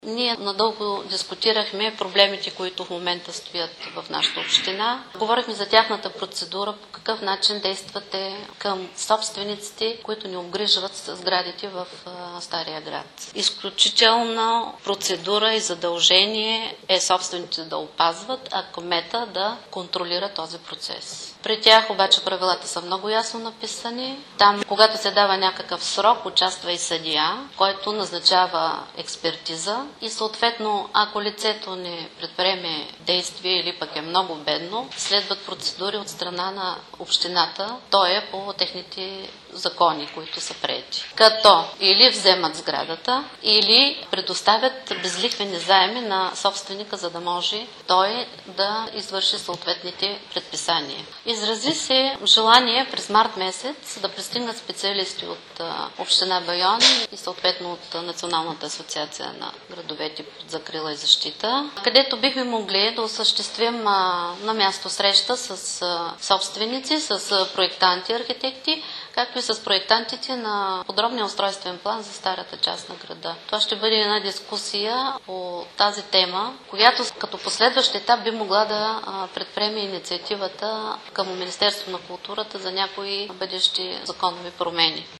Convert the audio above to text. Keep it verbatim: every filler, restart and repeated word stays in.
Ние надълго дискутирахме проблемите, които в момента стоят в нашата община. Говорихме за тяхната процедура, по какъв начин действате към собствениците, които ни обгрижват сградите в Стария град. Изключителна процедура и задължение е собствениците да опазват, а кмета да контролира този процес. При тях обаче правилата са много ясно написани. Там, когато се дава някакъв срок, участва и съдия, който назначава експертиза и съответно, ако лицето не предприеме действие или пък е много бедно, следват процедури от страна на общината, то е по техните закони, които са приети. Като или вземат сградата, или предоставят безлихвени заеми на собственика, за да може той да извърши съответните предписания. Изрази се желание през март месец да пристигнат специалисти от община Байон и съответно от Националната асоциация на градовете под закрила и защита, където бихме могли да осъществим на място среща с собственици, с проектанти, архитекти, както и с проектантите на подробния устройствен план за старата част на града. Това ще бъде една дискусия по тази тема, която като последващ етап би могла да предприеме инициативата към Министерството на културата за някои бъдещи законови промени.